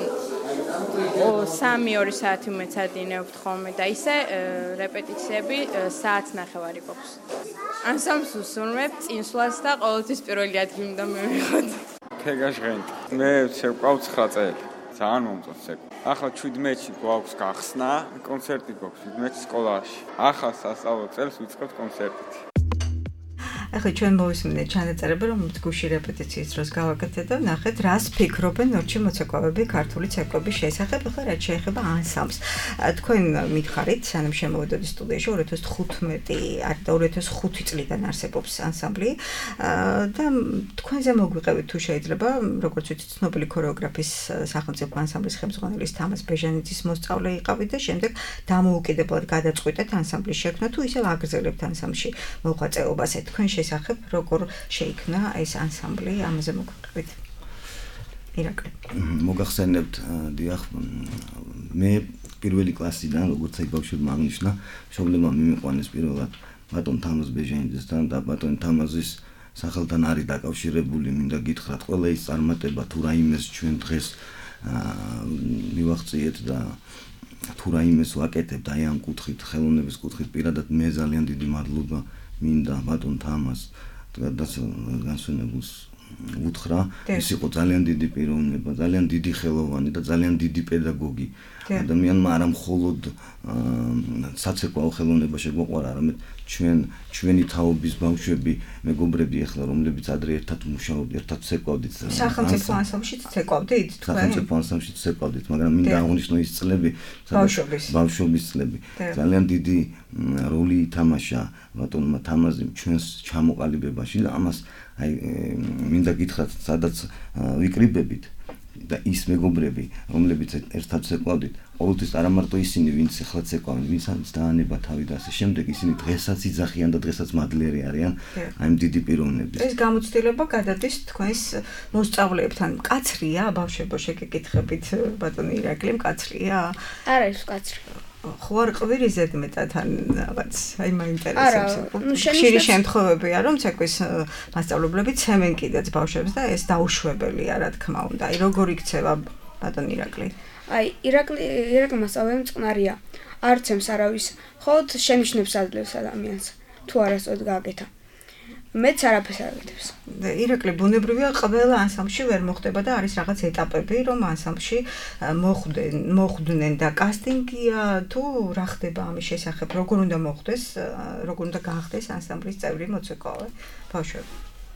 სამი ორი საათი მეცადინეობთ ხოლმე და ისე რეპეტიციები საათს ნახევარი გვაქვს. ანსამბლს ვსურვებ წინსვლას და ყოველთვის პირველი ადგილი უნდა მივიღოთ. ქეგაჟღენთ. მე ცეკვავ ცხრა წელი. ძალიან მომწონს ცეკვა. ახლა შვიდმეტში გვაქვს გახსნა, კონცერტი გვაქვს შვიდმეტში სკოლაში. ახლა სასწავლო წელს ვიწყებთ კონცერტით. ახლა ჩვენ მოვისმინეთ ჩანაწერები, რომ ჯგუფში რეპეტიციის დროს გავაკეთეთ და ნახეთ, რას ფიქრობენ ნორჩი მოცეკვავები ქართული ცეკვების შესახებ. ახლა რაც შეეხება ანსამბლს. თქვენ მითხარით, სანამ შემოვედოთ სტუდიაში ორი ათას თხუთმეტი და ორი ათას ხუთი წლიდან არსებობს ანსამბლი და თქვენზე მოგვიყევით თუ შეიძლება, როგორც ვიცით, ცნობილი ქორეოგრაფის სახელმწიფო ანსამბლის ხელმძღვანელის თამაზ ბეჟანიძის მოსწავლე იყავით და შემდეგ დამოუკიდებლად გადაწყვიტეთ ანსამბლის შექმნა თუ ისევ აგრძელებთ ანსამბლში მოღვაწეობას. თქვენ შესახებ როგორ შეიქმნა ეს ანსამბლი, ამაზე მოგვიყევით. ირაკლი. მოგახსენებთ, დიახ, მე პირველი კლასიდან, როგორც აი ბავშვებმა აღნიშნა, მშობლებმა მიმიყვანეს პირველად ბატონ თამაზ ბეჟანიძესთან და ბატონ თამაზის სახელთან არის დაკავშირებული, მინდა გითხრათ, ყველა ის წარმატება თუ რაიმეს ჩვენ დღეს მივაღწიეთ და თუ რაიმეს ვაკეთებთ აი ამ კუთხით, ხელოვნების კუთხით, პირადად მე ძალიან დიდი მადლობა მინდა ბატონ თამაზ განსვენებულს უთხრა. ის იყო ძალიან დიდი პიროვნება, ძალიან დიდი ხელოვანი და ძალიან დიდი პედაგოგი. ადამიანმა არა მხოლოდ საცეკვაო ხელოვნება შეგვაყვარა, არამედ ჩვენ ჩვენი თაობის ბავშვები, მეგობრები ახლა რომლებიც ადრე ერთად მუშაობდით, ერთად ცეკვავდით. სახელმწიფო ანსამბლში ცეკვავდით თქვენ? სახელმწიფო ანსამბლში ცეკვავდით, მაგრამ მინდა აღვნიშნო ის წლები, ბავშვობის ბავშვობის წლები. ძალიან დიდი როლი ითამაშა ბატონმა თამაზიმ ჩვენს ჩამოყალიბებაში და ამას აი მინდა გითხრათ, სადაც ვიკრიბებით და ის მეგობრები, რომლებიც ერთად ცეკვავდით, ყოველთვის არა მარტო ისინი, ვინც ახლა ცეკვავენ, ვინცაც დაანება თავი და ასე შემდეგ, ისინი დღესაც იძახიან და დღესაც მადლიერი არიან აი ამ დიდი პიროვნების. ეს გამოცდილება გადადის თქვენს მოსწავლეებთან. მკაცრია ბავშვებო შეგეკითხებით ბატონი ირაკლი, მკაცრია? არა ის მკაცრი. ხო არ ყვირი ზედმეტად ან რაღაც აი მაინტერესებს. ხშირი შემთხვევებია რომ ცეკვის მასწავლებლები ცემენ კიდეც ბავშვებს და ეს დაუშვებელია რა თქმა უნდა. აი როგორ იქცევა ბატონი ირაკლი? აი ირაკლი ირაკლი მასწავლებელი წყნარია. არ ცემს არავის, ხოლოდ შენიშნებს ადლევს ადამიანს. თუ არასწორად გააკეთა. მეც არაფერს არ ვიტევს. ირაკლი ბუნებრივია ყველა ანსამბლში ვერ მოხდება და არის რაღაც ეტაპები რომ ანსამბლში მოხვდნენ მოხვდნენ და კასტინგია თუ რა ხდება ამის შესახებ როგორ უნდა მოხდეს როგორ უნდა გაახდეს ანსამბლის წევრი მოცეკვავე ბავშვები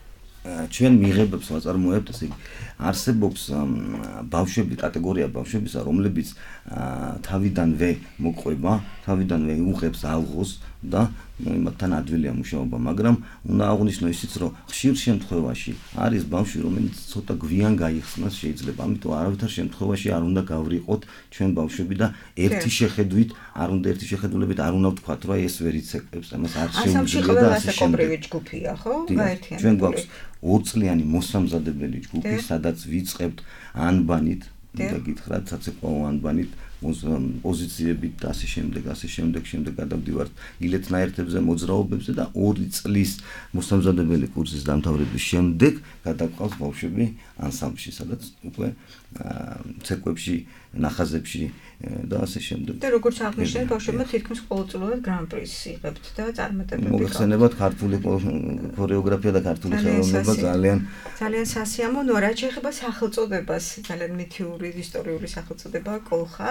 ჩვენ მიღებებს ვაწარმოებთ ესე იგი არსებობს ბავშვები კატეგორია ბავშვებისა რომლებიც თავიდანვე მოყვება თავიდანვე უღებს ალღოს და იმათთან ადვილია მუშაობა, მაგრამ უნდა აღვნიშნო ისიც, რომ ხშირ შემთხვევაში არის ბავშვი, რომელიც ცოტა გვიან გაიხსნას შეიძლება, ამიტომ არავითარ შემთხვევაში არ უნდა გავრიყოთ ჩვენ ბავშვები და ერთი შეხედვით, არ უნდა ერთი შეხედულებით არ უნდა ვთქვათ, რომ ეს ვერ იცეკვებს, ამას არ შეუძლია და ასე შემდეგ. ჯგუფია, ხო? გაერთიანებული. ჩვენ გვაქვს ორწლიანი მოსამზადებელი ჯგუფი, სადაც ვიწყებთ ანბანით, და გითხრათ საცეკვაო ანბანით პოზიციებით და ასე შემდეგ, ასე შემდეგ, შემდეგ გადავდივართ ილეთნაერთებზე, მოძრაობებზე და ორი წლის მოსამზადებელი კურსის დამთავრების შემდეგ გადაგვყავს ბავშვები ანსამბლში, სადაც უკვე ცეკვებში, ნახაზებში და ასე შემდეგ. და როგორც აღნიშნეთ, ბავშვებმა თითქმის ყოველწლიურად გრან-პრის იღებთ და წარმატებები. მოგეხსენებათ ქართული ქორეოგრაფია და ქართული ხელოვნება ძალიან ძალიან სასიამოვნოა, რაც შეეხება სახელწოდებას, ძალიან მითიური ისტორიული სახელწოდება კოლხა.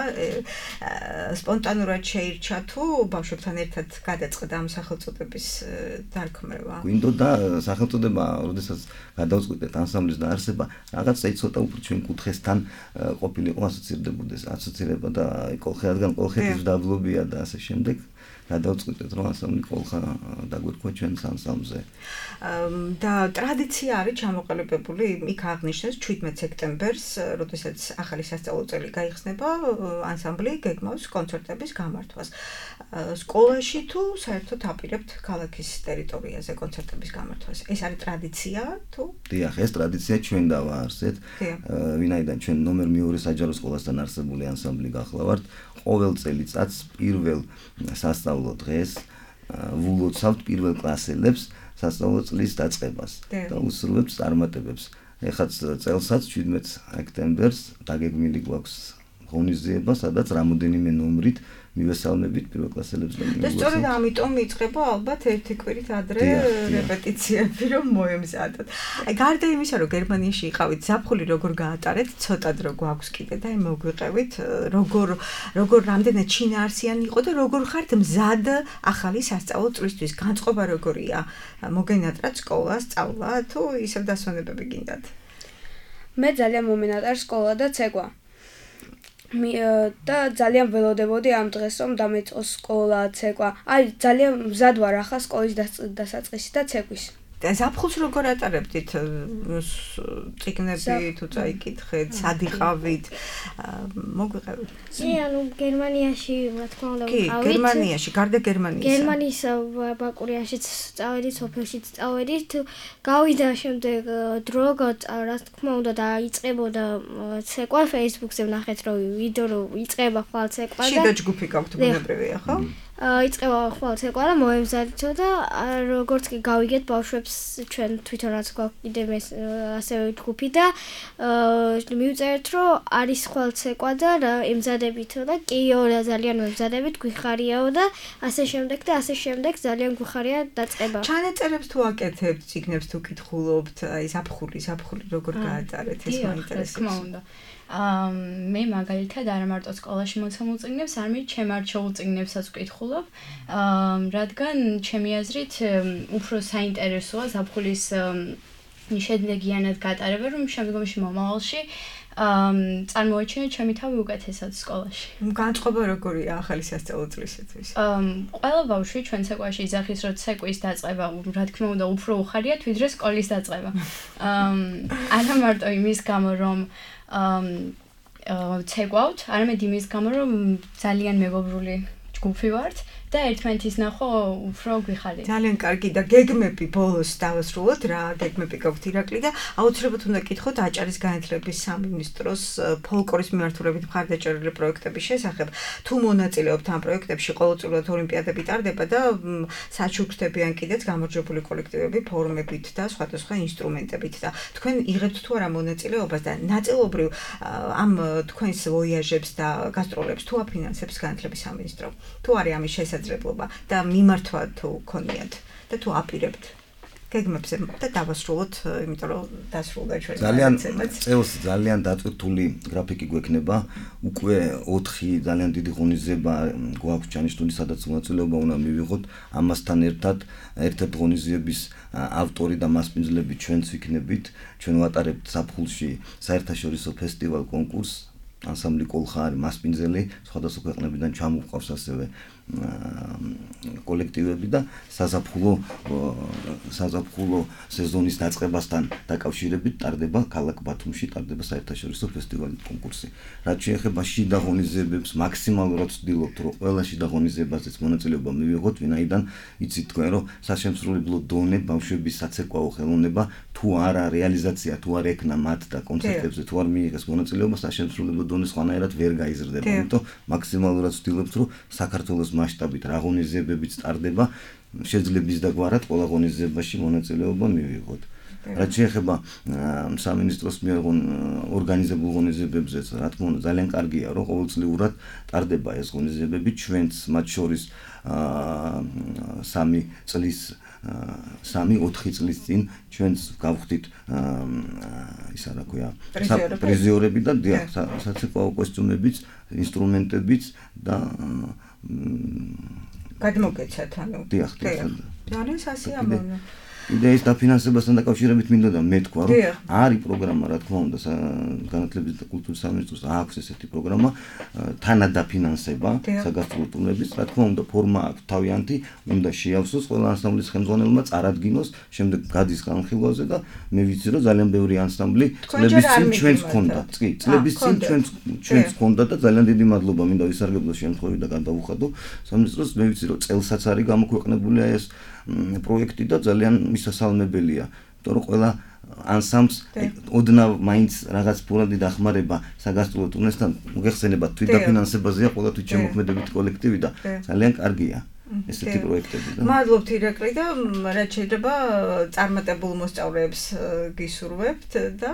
სპონტანურად შეირჩა თუ ბავშვებთან ერთად გადაწყდა ამ სახელწოდების დარქმევა? გვინდოდა სახელწოდება, როდესაც გადავწყვიტეთ ანსამბლის დაარსება, რაღაცა ცოტა უფრო ჩვენ კუთხესთან ყოფილიყო ასოცირდებოდეს, ასოცირება და კოლხე, რადგან კოლხეთის დაბლობია და ასე შემდეგ. გადავწყვიტეთ რომ ანსამბლი კოლხა დაგვერქვა ჩვენს ანსამბლზე. და ტრადიცია არის ჩამოყალიბებული, იქ აღნიშნეს ჩვიდმეტ სექტემბერს, როდესაც ახალი სასწავლო წელი გაიხსნება, ანსამბლი გეგმავს კონცერტების გამართვას. სკოლაში თუ საერთოდ აპირებთ ქალაქის ტერიტორიაზე კონცერტების გამართვას. ეს არის ტრადიცია თუ? დიახ, ეს ტრადიცია ჩვენ დავაარსეთ. ვინაიდან ჩვენ ნომერ მეორე საჯარო სკოლასთან არსებული ანსამბლი გახლავართ, ყოველ წელიწადს პირველ სასწავლო დღეს ვულოცავთ პირველ კლასელებს სასწავლო წლის დაწყებას და უსურვებთ წარმატებებს. ეხლა წელსაც ჩვიდმეტ სექტემბერს დაგეგმილი გვაქვს ღონისძიება, სადაც რამოდენიმე ნომრით მივესალმებით პირველ კლასელებს და და სწორედ ამიტომ იწყება ალბათ ერთი კვირით ადრე რეპეტიციები რომ მოემზადოთ. აი გარდა იმისა რომ გერმანიაში იყავით, ზაფხული როგორ გაატარეთ, ცოტა დრო გვაქვს კიდე და აი მოგვიყევით, როგორ როგორ რამდენად შინაარსიანი იყო და როგორ ხართ მზად ახალი სასწავლო წლისთვის, განწყობა როგორია? მოგენატრათ სკოლა, სწავლა თუ ისევ დასვენებები გინდათ? მე ძალიან მომენატრა სკოლა და ცეკვა. და ძალიან ველოდებოდი ამ დღეს რომ დამეწყოს სკოლა, ცეკვა. აი ძალიან მზად ვარ ახლა სკოლის დასაწყისი და ცეკვის. და ზაფხულს როგორ ატარებდით? წიგნები თუ წაიკითხეთ, სადიყავით? მოგვიყევით? კი, ანუ გერმანიაში, რა თქმა უნდა, ვიყავით. კი, გერმანიაში, გარდა გერმანიისა. გერმანიის ბაკურიანშიც წავედით, სოფელშიც წავედით. გავიდა შემდეგ დრო, რა თქმა უნდა, დაიწყებოდა ცეკვა, Facebook-ზე ვნახეთ, რომ ვიდეო რომ იწყება ხვალ ცეკვა და შიდა ჯგუფი გაქვთ ბუნებრივია, ხო? იწყება ხვალ ცეკვა და მოემზადეთო და როგორც კი გავიგეთ ბავშვებს ჩვენ თვითონაც გვაქვს კიდე ასევე ჯგუფი და მივწერეთ რომ არის ხვალ ცეკვა და ემზადებითო და კიო და ძალიან მემზადებით გვიხარიაო და ასე შემდეგ და ასე შემდეგ ძალიან გვიხარია დაწყება. ჩანაწერებს თუ აკეთებთ, ციგნებს თუ კითხულობთ, აი ზაფხული, ზაფხული როგორ გაატარეთ, ეს მაინტერესებს. აა მე მაგალითად არა მარტო სკოლაში მოცემულ წიგნებს, არამედ ჩემ არჩეულ წიგნებსაც ვკითხულობ. აა რადგან ჩემი აზრით უფრო საინტერესოა ზაფხულის შედეგიანად გატარება, რომ შემდგომში მომავალში აა წარმოაჩინე ჩემი თავი უკეთესად სკოლაში. განწყობა როგორია ახალი სასწავლო წლისათვის? აა ყველა ბავშვი ჩვენ ცეკვაში იძახის, რომ ცეკვის დაწყება, რა თქმა უნდა, უფრო უხარიათ, ვიდრე სკოლის დაწყება. აა არა მარტო იმის გამო, რომ აა ცეკვავთ, არამედ იმის გამო, რომ ძალიან მეგობრული ჯგუფი ვართ და ერთმანეთის ნახო უფრო გვიხარით. ძალიან კარგი და გეგმები ბოლოს დავასრულოთ რა, გეგმები გაქვთ ირაკლი და აუცილებლად უნდა გითხოთ აჭარის განათლების სამინისტროს ფოლკლორის მიმართულებით მხარდაჭერილი პროექტების შესახებ. თუ მონაწილეობთ ამ პროექტებში, ყოველწლიურად ოლიმპიადები ტარდება და საჩუქრთებიან კიდეც გამარჯვებული კოლექტივები ფორუმებით და სხვადასხვა ინსტრუმენტებით და თქვენ იღებთ თუ არა მონაწილეობას და ნაწილობრივ ამ თქვენს ვოიაჟებს და გასტროლებს თუ აფინანსებს განათლების სამინისტრო. თუ არის ამის შესაძლებლობა და მიმართვა თუ გქონიათ და თუ აპირებთ გეგმებზე და დავასრულოთ, იმიტომ რომ დასრულდა ჩვენი ძალიან წელს ძალიან დაწყვეტილი გრაფიკი გვექნება. უკვე ოთხი ძალიან დიდი ღონისძიება გვაქვს ჩანიშნული, სადაც მონაწილეობა უნდა მივიღოთ. ამასთან ერთად ერთ-ერთი ღონისძიების ავტორი და მასპინძლები ჩვენც ვიქნებით. ჩვენ ვატარებთ ზაფხულში საერთაშორისო ფესტივალ კონკურსს. ანსამბლი კოლხა არის მასპინძელი, სხვადასხვა ქვეყნებიდან ჩამოყავს ასევე კოლექტივები და საზაფხულო საზაფხულო სეზონის დაწყებასთან დაკავშირებით ტარდება ქალაქ ბათუმში ტარდება საერთაშორისო ფესტივალი კონკურსი. რაც შეეხება შიდა ღონისძიებებს, მაქსიმალურად ვცდილობთ, რომ ყველა შიდა ღონისძიებაზეც მონაწილეობა მივიღოთ, ვინაიდან იცით თქვენ, რომ საშემსრულებლო დონე ბავშვების საცეკვაო ხელოვნება თუ არა რეალიზაცია, თუ არ ექნა მათ და კონცერტებზე, თუ არ მიიღეს მონაწილეობა, საშემსრულებლო დონე სხვანაირად ვერ გაიზრდება. იმიტომ მაქსიმალურად ვცდილობთ, რომ საქართველოს მასშტაბით რა ღონისძიებებიც ტარდება, შეძლებს და გვარად ყველა ღონისძიებაში მონაწილეობა მივიღოთ. რაც შეეხება სამინისტროს მიერ ორგანიზებულ ღონისძიებებზეც, რა თქმა უნდა, ძალიან კარგია, რომ ყოველწლიურად ტარდება ეს ღონისძიებები, ჩვენც მათ შორის სამი წლის სამი ოთხი წლის წინ ჩვენც გავხდით ისა რა ქვია პრიზიორები და საცეკვაო კოსტიუმებიც, ინსტრუმენტებიც და გადმოგეცათ ანუ. დიახ, ძალიან სასიამოვნო. იდეის დაფინანსებასთან დაკავშირებით მინდოდა მე თქვა, რომ არის პროგრამა, რა თქმა უნდა, განათლების და კულტურის სამინისტროს აქვს ესეთი პროგრამა, თანადაფინანსება საგასტროლო ტურნების, რა თქმა უნდა, ფორმა აქვს თავიანთი, უნდა შეავსოს ყველა ანსამბლის ხელმძღვანელმა, წარადგინოს, შემდეგ გადის განხილვაზე და მე ვიცი, რომ ძალიან ბევრი ანსამბლი წლების წინ ჩვენს ჰქონდა. კი, წლების წინ ჩვენს ჩვენს ჰქონდა და ძალიან დიდი მადლობა მინდა ვისარგებლო შემთხვევით და გადავუხადო სამინისტროს, მე ვიცი, რომ წელსაც არის გამოქვეყნებულია ეს პროექტი და ძალიან მისასალმებელია, იმიტომ რომ ყველა ანსამბლს ოდნავ მაინც რაღაც ფულადი დახმარება საგასტროლო ტურნესთან მოგეხსენება თვითდაფინანსებაზეა ყველა თვითშემოქმედებითი კოლექტივი და ძალიან კარგია. ესეთი პროექტები და მადლობთ ირაკლი და რაც შეიძლება წარმატებულ მოსწავლეებს გისურვებთ და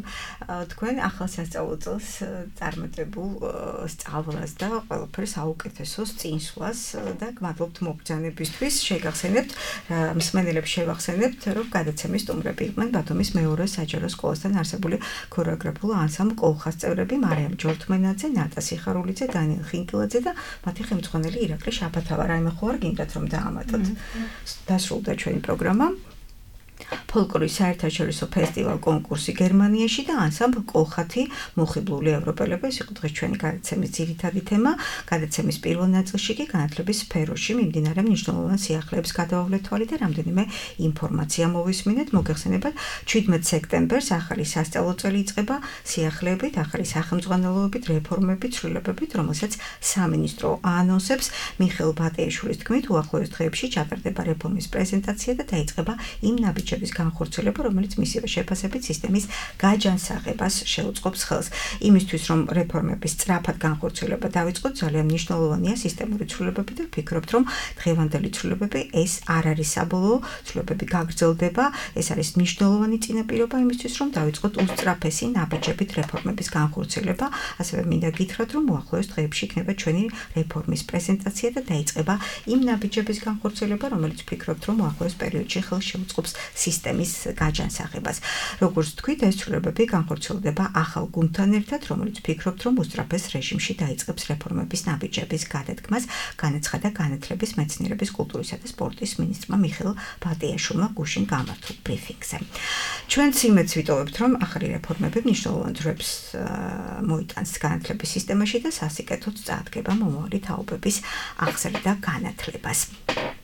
თქვენ ახალ სასწავლო წელს წარმატებულ სწავლას და ყველაფერს საუკეთესოს წინსვლას და გმადლობთ მობრძანებისთვის. შეგახსენებთ, მსმენელებს შევახსენებთ, რომ გადაცემის სტუმრები იყვნენ ბათუმის მეორე საჯარო სკოლასთან არსებული ქორეოგრაფულ ანსამბლ კოლხას წევრები მარიამ ჯორთმენაძე, ნატა სიხარულიძე, დანიელ ხინკილაძე და მათი ხელმძღვანელი ირაკლი შაბათავა. რაიმე ხო არ გინდათ რომ დაამატოთ. დასრულდა ჩვენი პროგრამა. ფოლკლორის საერთაშორისო ფესტივალ კონკურსი გერმანიაში და ანსამბლ კოლხათი მოხიბლული ევროპელები. ეს იყო დღეს ჩვენი გადაცემის ძირითადი თემა. გადაცემის პირველ ნაწილში კი განათლების სფეროში მიმდინარე მნიშვნელოვან სიახლეებს გადავავლეთ თვალი და რამდენიმე ინფორმაცია მოვისმინეთ. მოგეხსენებათ, ჩვიდმეტ სექტემბერს ახალი სასწავლო წელი იწყება სიახლეებით, ახალი სახელმძღვანელოებით, რეფორმებით, ცვლილებებით, რომელსაც სამინისტრო აანონსებს. მიხეილ ბატეიშვილის თქმით, უახლოეს დღეებში ჩატარდება რეფორმის პრეზენტაცია და დაიწყება იმ ნაბიჯების განხორციელება, რომელიც მისივე შეფასებით სისტემის გაჯანსაღებას შეუწყობს ხელს. იმისთვის, რომ რეფორმების სწრაფად განხორციელება დავიწყოთ, ძალიან მნიშვნელოვანია სისტემური ცვლილებები და ვფიქრობთ, რომ დღევანდელი ცვლილებები ეს არ არის საბოლოო, ცვლილებები გაგრძელდება, ეს არის მნიშვნელოვანი წინაპირობა იმისთვის, რომ დავიწყოთ უსწრაფესი ნაბიჯებით რეფორმების განხორციელება. ასევე მინდა გითხრათ, რომ უახლოეს დღეებში იქნება ჩვენი რეფორმის პრეზენტაცია და დაიწყება იმ ნაბიჯების განხორციელება, რომელიც ვფიქრობთ, რომ უახლოეს პერიოდში ხელს შეუწყობს სისტემის გაჯანსაღებას. როგორც თქვით, ეს ცვლილებები განხორციელდება ახალ გუნდთან ერთად, რომელიც ვფიქრობთ, რომ უსწრაფეს რეჟიმში დაიწყებს რეფორმების ნაბიჯების გადადგმას, განაცხადა განათლების, მეცნიერების, კულტურისა და სპორტის მინისტრმა მიხეილ ბატეიშვილმა გუშინ გამართულ ბრიფინგზე. ჩვენც იმედს ვიტოვებთ, რომ ახალი რეფორმები მნიშვნელოვან ძრებს მოიტანს განათლების სისტემაში და სასიკეთოდ წაადგება მომავალი თაობების აღზრდა განათლებას.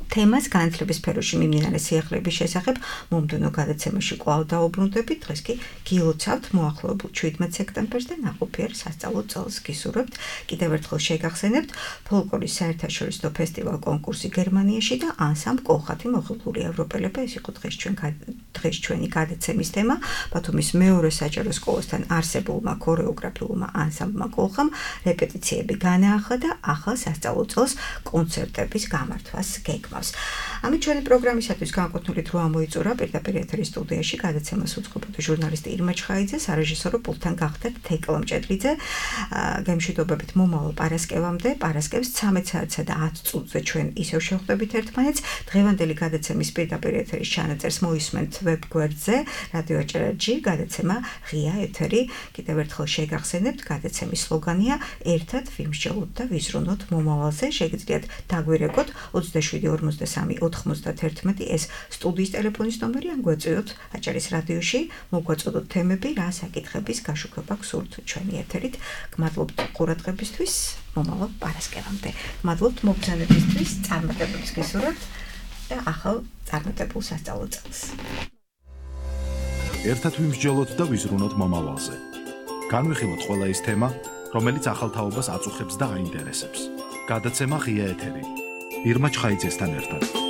თემას განათლების სფეროში მიმდინარე სიახლეების შესახებ მომდევნო გადაცემაში კვლავ დაუბრუნდებით. დღეს კი გილოცავთ მოახლოებულ შვიდმეტ სექტემბერს და ნაყოფიერ სასწავლო წელს გისურვებთ. კიდევ ერთხელ შეგახსენებთ ფოლკლორის საერთაშორისო ფესტივალ კონკურსი გერმანიაში და ანსამბლ კოლხათი მოხიბლული ევროპელება. ეს იყო დღეს ჩვენ დღეს ჩვენი გადაცემის თემა. ბათუმის მეორე საჯარო სკოლასთან არსებულმა ქორეოგრაფიულმა ანსამბლმა კოლხამ რეპეტიციები განაახლა და ახალ სასწავლო წელს კონცერტების გამართვას გეგმავს. ამით ჩვენი პროგრამისათვის განკუთვნილი დრო ამოიწურა. პირდაპირ ეთერის სტუდიაში გადაცემას უწყობოდა ჟურნალისტი ირმა ჩხაიძე, სარეჟისორო პულტთან გახდათ თეკლა მჭედლიძე. გემშვიდობებით მომავალ პარასკევამდე. პარასკევს ცამეტ საათსა და ათ წუთზე ჩვენ ისევ შევხვდებით ერთმანეთს. დღევანდელი გადაცემის პირდაპირ ეთერის ჩანაწერს მოისმენთ ვებგვერდზე რადიო აჭარა ჯი. გადაცემა ღია ეთერი. კიდევ ერთხელ შეგახსენებთ, გადაცემის სლოგანია ერთად ვიმსჯელოთ და ვიზრუნოთ მომავალზე. შეგიძლიათ დაგვირეკოთ ოცდაშვიდი ორმოცდასამი ოთხმოცდაათერთმეტი ეს სტუდიის ტელეფონის ნომერი, ან გვეწვიოთ აჭარის რადიოში, მოგვაწოდოთ თემები, რა საკითხების გაშუქება გსურთ ჩვენი ეთერით. გმადლობთ ყურადღებისთვის, მომავალ პარასკევამდე. გმადლობთ მოგზაურობისთვის, წარმატებებს გისურვებთ და ახალ წარმატებულ სასწავლო წელს. ერთად ვიმსჯელოთ და ვიზრუნოთ მომავალზე. განვიხილოთ ყველა ის თემა, რომელიც ახალ თაობას აწუხებს და აინტერესებს. გადაცემა ღია ეთერი. ირმა ჩხაიძესთან ერთად.